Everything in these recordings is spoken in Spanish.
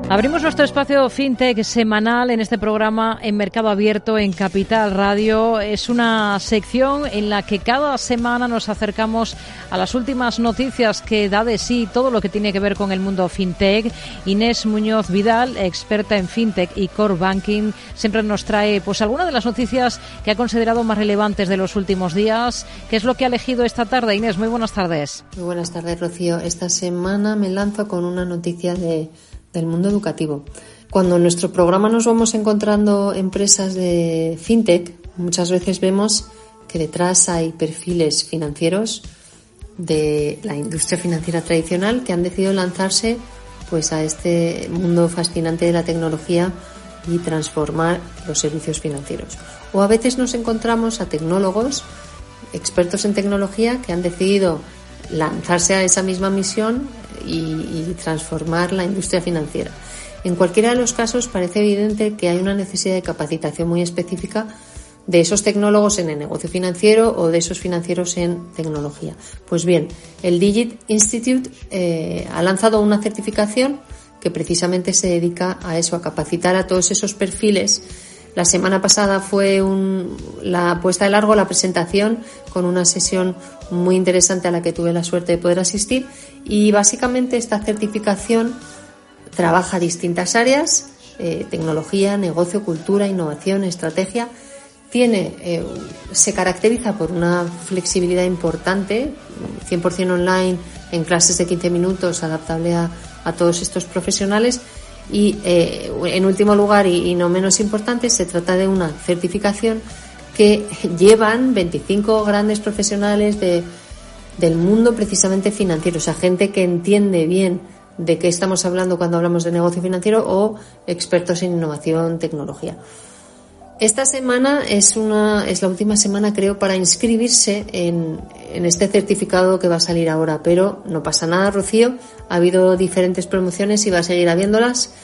Abrimos nuestro espacio FinTech semanal en este programa en Mercado Abierto en Capital Radio. Es una sección en la que cada semana nos acercamos a las últimas noticias que da de sí todo lo que tiene que ver con el mundo FinTech. Inés Muñoz Vidal, experta en FinTech y Core Banking, siempre nos trae pues algunas de las noticias que ha considerado más relevantes de los últimos días. ¿Qué es lo que ha elegido esta tarde? Inés, muy buenas tardes. Muy buenas tardes, Rocío. Esta semana me lanzo con una noticia del mundo educativo. Cuando en nuestro programa nos vamos encontrando empresas de FinTech, muchas veces vemos que detrás hay perfiles financieros de la industria financiera tradicional que han decidido lanzarse pues a este mundo fascinante de la tecnología y transformar los servicios financieros. O a veces nos encontramos a tecnólogos, expertos en tecnología, que han decidido lanzarse a esa misma misión y transformar la industria financiera. En cualquiera de los casos parece evidente que hay una necesidad de capacitación muy específica de esos tecnólogos en el negocio financiero o de esos financieros en tecnología. Pues bien, el Digit Institute ha lanzado una certificación que precisamente se dedica a eso, a capacitar a todos esos perfiles. La semana pasada fue la puesta de largo, la presentación, con una sesión muy interesante a la que tuve la suerte de poder asistir, y básicamente esta certificación trabaja distintas áreas, tecnología, negocio, cultura, innovación, estrategia. Se caracteriza por una flexibilidad importante, 100% online, en clases de 15 minutos, adaptable a todos estos profesionales. Y en último lugar, y no menos importante, se trata de una certificación que llevan 25 grandes profesionales del mundo precisamente financiero, o sea, gente que entiende bien de qué estamos hablando cuando hablamos de negocio financiero o expertos en innovación, tecnología. Esta semana es la última semana, creo, para inscribirse en este certificado que va a salir ahora, pero no pasa nada, Rocío. Ha habido diferentes promociones y va a seguir habiéndolas,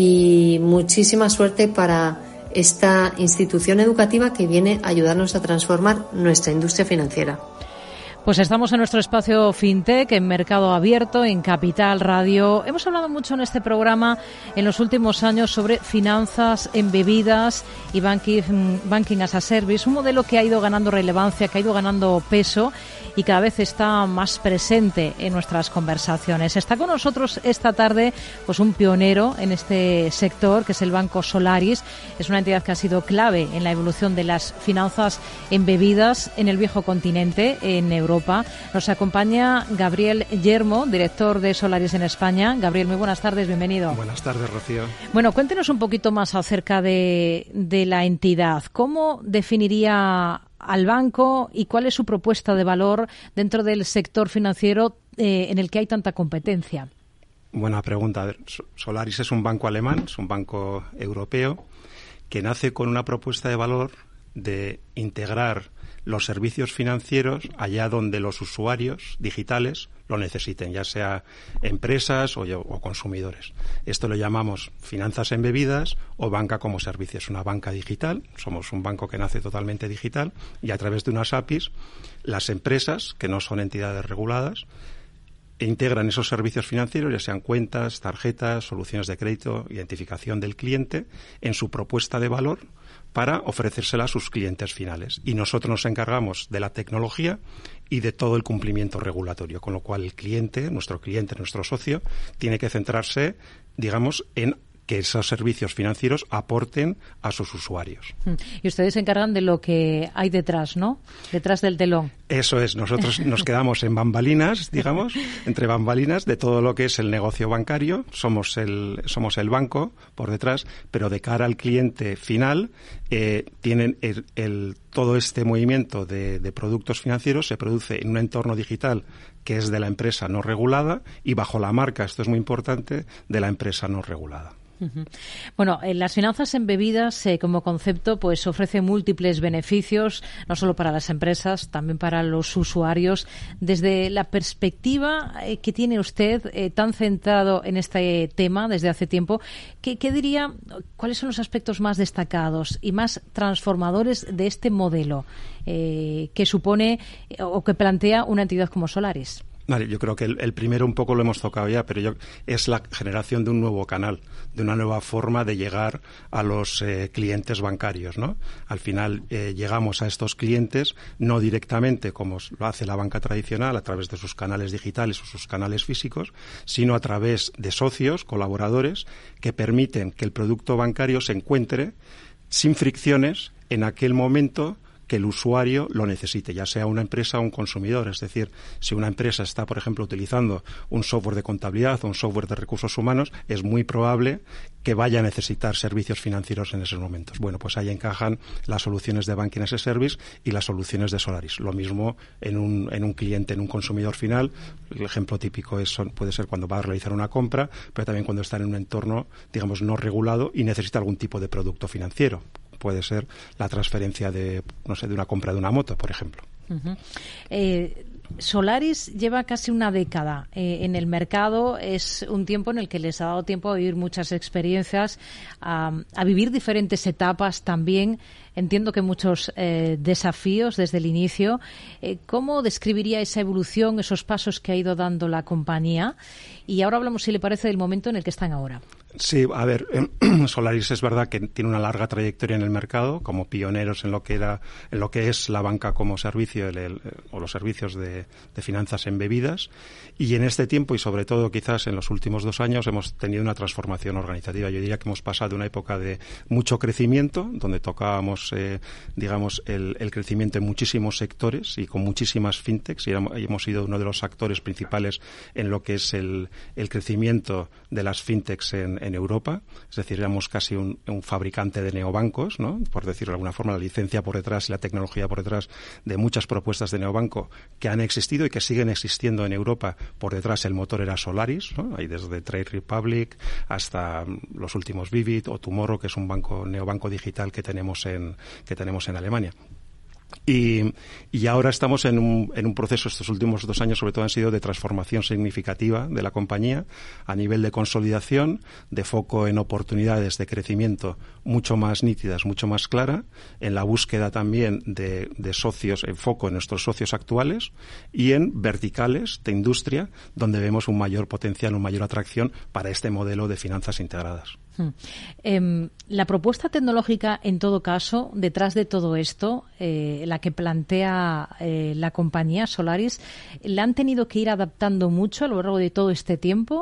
y muchísima suerte para esta institución educativa que viene a ayudarnos a transformar nuestra industria financiera. Pues estamos en nuestro espacio FinTech, en Mercado Abierto, en Capital Radio. Hemos hablado mucho en este programa en los últimos años sobre finanzas embebidas y banking as a service, un modelo que ha ido ganando relevancia, que ha ido ganando peso y cada vez está más presente en nuestras conversaciones. Está con nosotros esta tarde pues un pionero en este sector, que es el Banco Solaris. Es una entidad que ha sido clave en la evolución de las finanzas embebidas en el viejo continente, en Europa. Nos acompaña Gabriel Yermo, director de Solaris en España. Gabriel, muy buenas tardes, bienvenido. Buenas tardes, Rocío. Bueno, cuéntenos un poquito más acerca de la entidad. ¿Cómo definiría al banco y cuál es su propuesta de valor dentro del sector financiero en el que hay tanta competencia? Buena pregunta. A ver, Solaris es un banco alemán, es un banco europeo que nace con una propuesta de valor de integrar los servicios financieros allá donde los usuarios digitales lo necesiten, ya sea empresas o consumidores. Esto lo llamamos finanzas embebidas o banca como servicio. Es una banca digital, somos un banco que nace totalmente digital, y a través de unas APIs las empresas, que no son entidades reguladas, integran esos servicios financieros, ya sean cuentas, tarjetas, soluciones de crédito, identificación del cliente, en su propuesta de valor para ofrecérsela a sus clientes finales. Y nosotros nos encargamos de la tecnología y de todo el cumplimiento regulatorio, con lo cual el cliente, nuestro socio, tiene que centrarse, digamos, en que esos servicios financieros aporten a sus usuarios. Y ustedes se encargan de lo que hay detrás, ¿no? Detrás del telón. Eso es. Nosotros nos quedamos en bambalinas, digamos, entre bambalinas de todo lo que es el negocio bancario. Somos el banco por detrás, pero de cara al cliente final tienen todo este movimiento de productos financieros se produce en un entorno digital que es de la empresa no regulada y bajo la marca, esto es muy importante, de la empresa no regulada. Bueno, las finanzas embebidas como concepto pues ofrece múltiples beneficios, no solo para las empresas, también para los usuarios. Desde la perspectiva que tiene usted tan centrado en este tema desde hace tiempo, ¿qué diría, cuáles son los aspectos más destacados y más transformadores de este modelo que supone o que plantea una entidad como Solaris? Vale, yo creo que el primero un poco lo hemos tocado ya, pero es la generación de un nuevo canal, de una nueva forma de llegar a los clientes bancarios, ¿no? Al final llegamos a estos clientes no directamente como lo hace la banca tradicional a través de sus canales digitales o sus canales físicos, sino a través de socios, colaboradores, que permiten que el producto bancario se encuentre sin fricciones en aquel momento que el usuario lo necesite, ya sea una empresa o un consumidor. Es decir, si una empresa está, por ejemplo, utilizando un software de contabilidad o un software de recursos humanos, es muy probable que vaya a necesitar servicios financieros en esos momentos. Bueno, pues ahí encajan las soluciones de Banking as a Service y las soluciones de Solaris. Lo mismo en un cliente, en un consumidor final. El ejemplo típico puede ser cuando va a realizar una compra, pero también cuando está en un entorno, digamos, no regulado y necesita algún tipo de producto financiero. Puede ser la transferencia de una compra de una moto, por ejemplo. Uh-huh. Solaris lleva casi una década en el mercado. Es un tiempo en el que les ha dado tiempo a vivir muchas experiencias, a vivir diferentes etapas también. Entiendo que muchos desafíos desde el inicio. ¿Cómo describiría esa evolución, esos pasos que ha ido dando la compañía? Y ahora hablamos, si le parece, del momento en el que están ahora. Sí, a ver, Solaris es verdad que tiene una larga trayectoria en el mercado, como pioneros en lo que es la banca como servicio o los servicios de finanzas embebidas, y en este tiempo y sobre todo quizás en los últimos 2 años hemos tenido una transformación organizativa. Yo diría que hemos pasado de una época de mucho crecimiento, donde tocábamos el crecimiento en muchísimos sectores y con muchísimas fintechs, y hemos sido uno de los actores principales en lo que es el crecimiento de las fintechs en Europa. Es decir, éramos casi un fabricante de neobancos, ¿no? Por decirlo de alguna forma, la licencia por detrás y la tecnología por detrás de muchas propuestas de neobanco que han existido y que siguen existiendo en Europa. Por detrás el motor era Solaris, ¿no? Hay desde Trade Republic hasta los últimos Vivid o Tomorrow, que es un neobanco digital que tenemos en Alemania. Y ahora estamos en un proceso, estos últimos 2 años sobre todo han sido de transformación significativa de la compañía a nivel de consolidación, de foco en oportunidades de crecimiento mucho más nítidas, mucho más clara, en la búsqueda también de socios, en foco en nuestros socios actuales y en verticales de industria donde vemos un mayor potencial, una mayor atracción para este modelo de finanzas integradas. La propuesta tecnológica, en todo caso, detrás de todo esto, la que plantea la compañía Solaris, ¿la han tenido que ir adaptando mucho a lo largo de todo este tiempo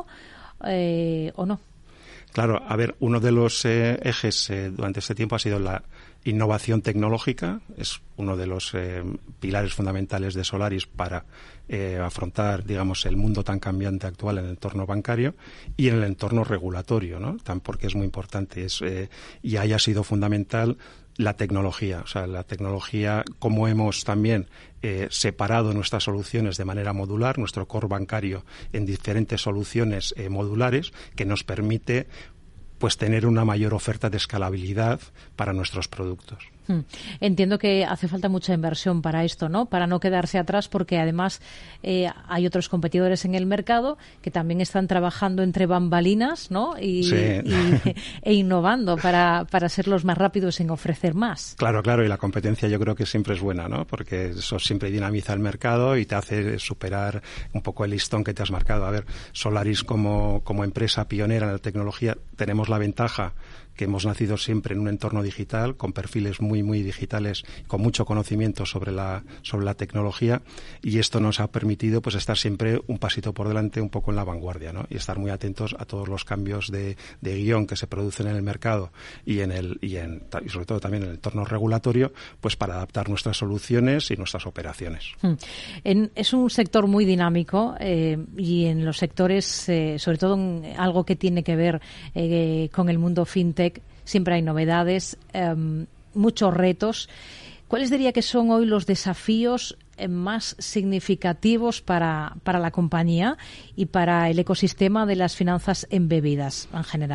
o no? Claro, a ver, uno de los ejes durante este tiempo ha sido la innovación tecnológica. Es uno de los pilares fundamentales de Solaris para afrontar, digamos, el mundo tan cambiante actual en el entorno bancario y en el entorno regulatorio, ¿no? Porque es muy importante. Y ahí ha sido fundamental la tecnología. O sea, la tecnología, como hemos también separado nuestras soluciones de manera modular, nuestro core bancario en diferentes soluciones modulares, que nos permite pues tener una mayor oferta de escalabilidad para nuestros productos. Entiendo que hace falta mucha inversión para esto, ¿no? Para no quedarse atrás, porque además hay otros competidores en el mercado que también están trabajando entre bambalinas, ¿no? Sí. E innovando para ser los más rápidos en ofrecer más. Claro, y la competencia yo creo que siempre es buena, ¿no? Porque eso siempre dinamiza el mercado y te hace superar un poco el listón que te has marcado. A ver, Solaris como empresa pionera en la tecnología tenemos la ventaja que hemos nacido siempre en un entorno digital, con perfiles muy, muy digitales, con mucho conocimiento sobre la tecnología, y esto nos ha permitido pues estar siempre un pasito por delante, un poco en la vanguardia, ¿no? Y estar muy atentos a todos los cambios de guión que se producen en el mercado y sobre todo también en el entorno regulatorio, pues para adaptar nuestras soluciones y nuestras operaciones. Es un sector muy dinámico y en los sectores, sobre todo en algo que tiene que ver con el mundo fintech, siempre hay novedades, muchos retos. ¿Cuáles diría que son hoy los desafíos más significativos para la compañía y para el ecosistema de las finanzas embebidas en general?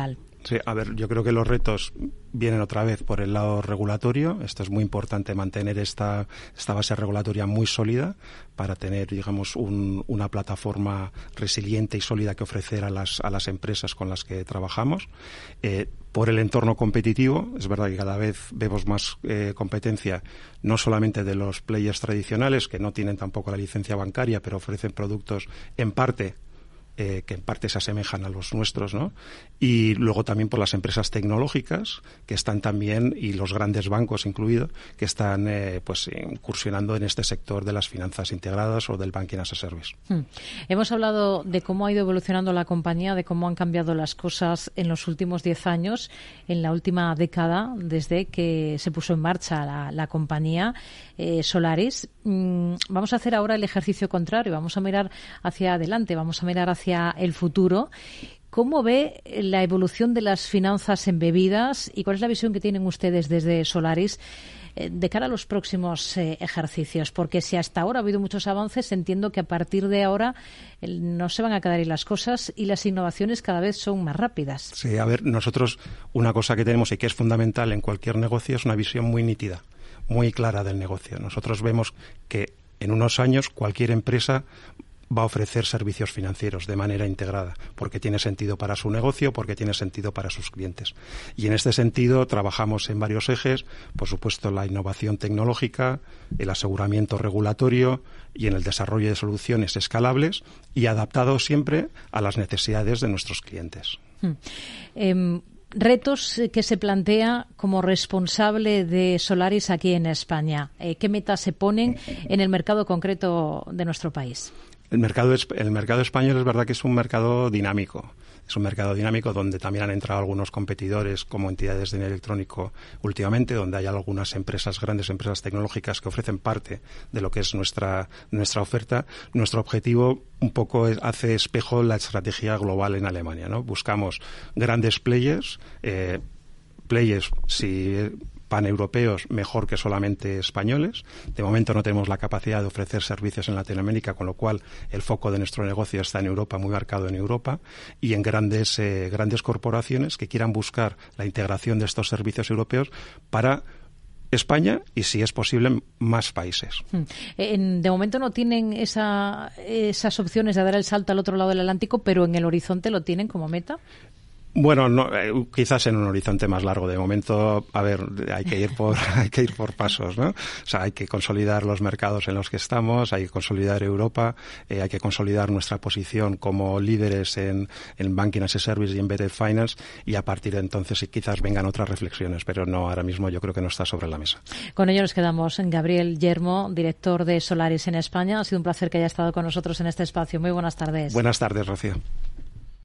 Sí, a ver, yo creo que los retos vienen otra vez por el lado regulatorio. Esto es muy importante, mantener esta base regulatoria muy sólida para tener, digamos, una plataforma resiliente y sólida que ofrecer a las empresas con las que trabajamos. Por el entorno competitivo, es verdad que cada vez vemos más competencia, no solamente de los players tradicionales, que no tienen tampoco la licencia bancaria, pero ofrecen productos en parte que en parte se asemejan a los nuestros, ¿no? Y luego también por las empresas tecnológicas que están también, y los grandes bancos incluidos, que están pues incursionando en este sector de las finanzas integradas o del banking as a service. Hemos hablado de cómo ha ido evolucionando la compañía, de cómo han cambiado las cosas en los últimos 10 años, en la última década, desde que se puso en marcha la compañía Solaris. Vamos a hacer ahora el ejercicio contrario, vamos a mirar hacia adelante, vamos a mirar hacia el futuro. ¿Cómo ve la evolución de las finanzas embebidas y cuál es la visión que tienen ustedes desde Solaris de cara a los próximos ejercicios? Porque si hasta ahora ha habido muchos avances, entiendo que a partir de ahora no se van a quedar ahí las cosas y las innovaciones cada vez son más rápidas. Sí, a ver, nosotros una cosa que tenemos y que es fundamental en cualquier negocio es una visión muy nítida, muy clara del negocio. Nosotros vemos que en unos años cualquier empresa va a ofrecer servicios financieros de manera integrada, porque tiene sentido para su negocio, porque tiene sentido para sus clientes. Y en este sentido trabajamos en varios ejes, por supuesto la innovación tecnológica, el aseguramiento regulatorio y en el desarrollo de soluciones escalables y adaptados siempre a las necesidades de nuestros clientes. Retos que se plantea como responsable de Solaris aquí en España. ¿Qué metas se ponen en el mercado concreto de nuestro país? El mercado español es verdad que es un mercado dinámico. Es un mercado dinámico donde también han entrado algunos competidores como entidades de dinero electrónico últimamente, donde hay algunas empresas, grandes empresas tecnológicas que ofrecen parte de lo que es nuestra oferta. Nuestro objetivo un poco hace espejo la estrategia global en Alemania, ¿no? Buscamos grandes players, paneuropeos mejor que solamente españoles. De momento no tenemos la capacidad de ofrecer servicios en Latinoamérica, con lo cual el foco de nuestro negocio está en Europa, muy marcado en Europa, y en grandes corporaciones que quieran buscar la integración de estos servicios europeos para España y, si es posible, más países. De momento no tienen esas opciones de dar el salto al otro lado del Atlántico, pero en el horizonte lo tienen como meta. Bueno, no, quizás en un horizonte más largo. De momento, a ver, hay que ir por pasos, ¿no? O sea, hay que consolidar los mercados en los que estamos, hay que consolidar Europa, hay que consolidar nuestra posición como líderes en Banking as a Service y Embedded Finance, y a partir de entonces quizás vengan otras reflexiones, pero no, ahora mismo yo creo que no está sobre la mesa. Con ello nos quedamos. Gabriel Yermo, director de Solaris en España. Ha sido un placer que haya estado con nosotros en este espacio. Muy buenas tardes. Buenas tardes, Rocío.